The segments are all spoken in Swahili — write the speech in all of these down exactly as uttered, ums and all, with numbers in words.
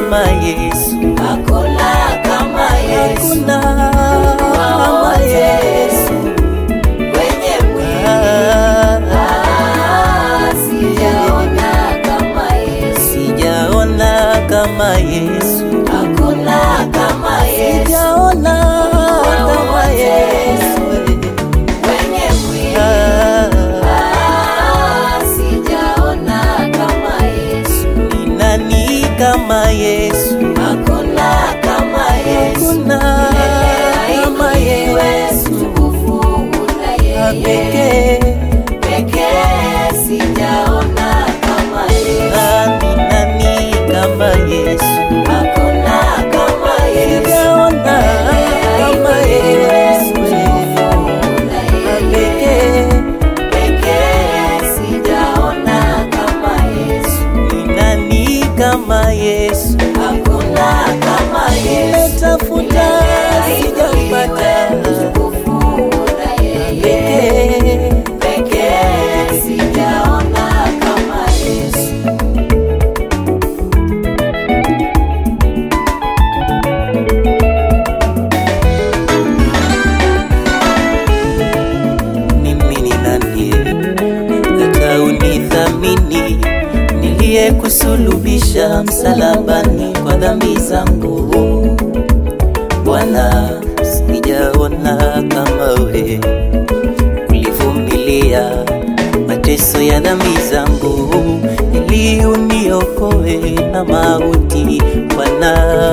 kama Yesu, hakuna kama Yesu, hakuna kama Yesu kwenye mwili. ah, Sijaona kama Yesu, sijaona kama Yesu, hakuna kama Yesu, sijaona kama Yesu kwenye mwili. ah, Ah, sijaona kama Yesu, ni nani kama Yesu, hakuna kama Yesu, hakuna kama Yesu pekee. pekee. Sijaona kama Yesu, Ah, ni nani kama Yesu, hakuna kama Yesu, sijaona kama Yesu pekee. pekee. Sijaona kama Yesu, Ni nani kama Yesu, hakuna kama Yesu, nimetafuta sijampata pekee. pekee. Sijaona kama Yesu. Mimi ni nani hata unithamini, niliyekusulubisha msalabani kwa dhambi zangu? Bwana, sijaona kama we, ulivumilia mateso ya dhambi zangu ili uniokoe na mauti. Bwana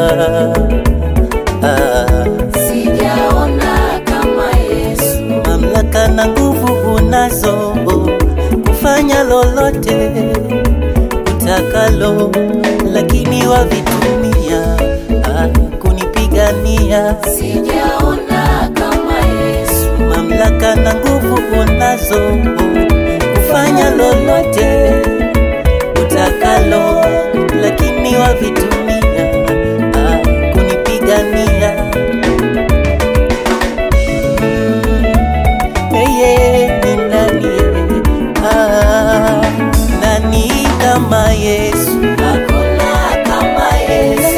ah, Sijaona kama Yesu, mamlaka na nguvu unazo kufanya lolote utakalo, lakini wavitumia ah, kunipigania. sijaona kama Yesu, Mamlaka na nguvu unazo kufanya lolote utakalo, lakini wavitumia ah, kunipigania. Yeye ni nani? Ah, nani kama Yesu? hakuna kama Yesu,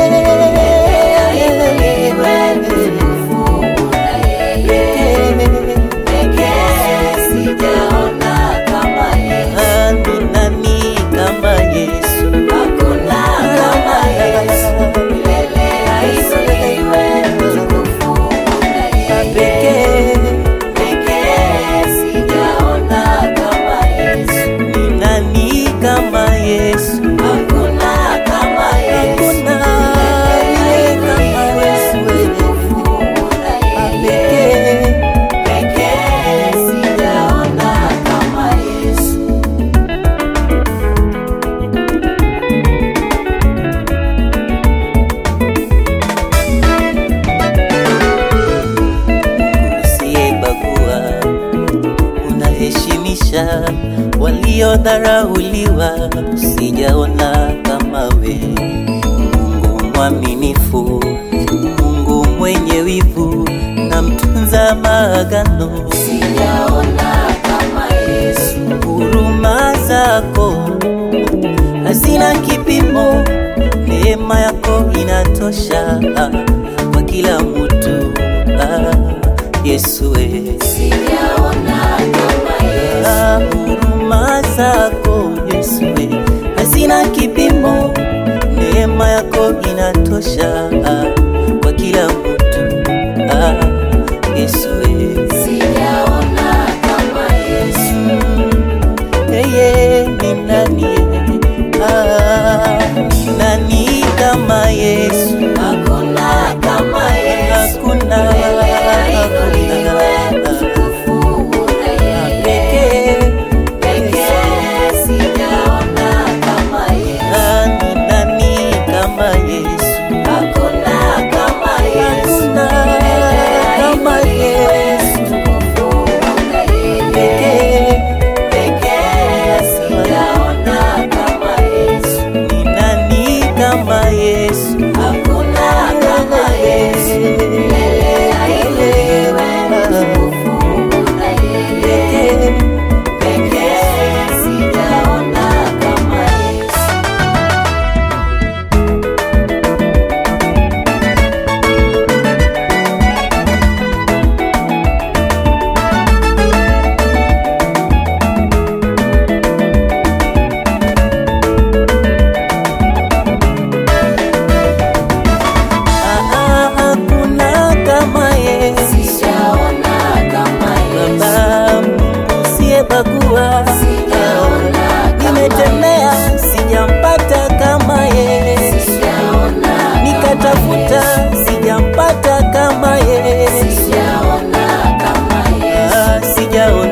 pekee. Sijaona kama Yesu, Ah, ni nani kama Yesu? hakuna kama Yesu, milele ainuliwe, utukufu una yeye. Pekee. Pekee. Sijaona kama Yesu, Ni nani kama Yesu? hakuna kama Yesu, Hakuna yeye kama Yesu utukufu una yeye. pekee. Pekee. Sijaona kama Yesu. Usiyebagua, unaheshimisha waliodharauliwa. Sijaona kama we, Mungu mwaminifu, Mungu mwenye wivu na mtunza maagano. Sijaona kama Yesu, Huruma zako hazina kipimo, neema yako inatosha kwa kila mtu. Ah, Yesu we, sijaona kama Yesu, ah, huruma zako Yesu we hazina kipimo, neema yako inatosha kwa kila mtu. Ah, Yesu we, sijaona kama Yesu, yeye ni nani? Ah, ni nani kama Yesu? hakuna kama Yesu, Hakuna, ainuliwe, hakuna utukufu una yeye. pekee. Pekee. Sijaona kama Yesu, Ah, ni nani kama Yesu? hakuna sijaona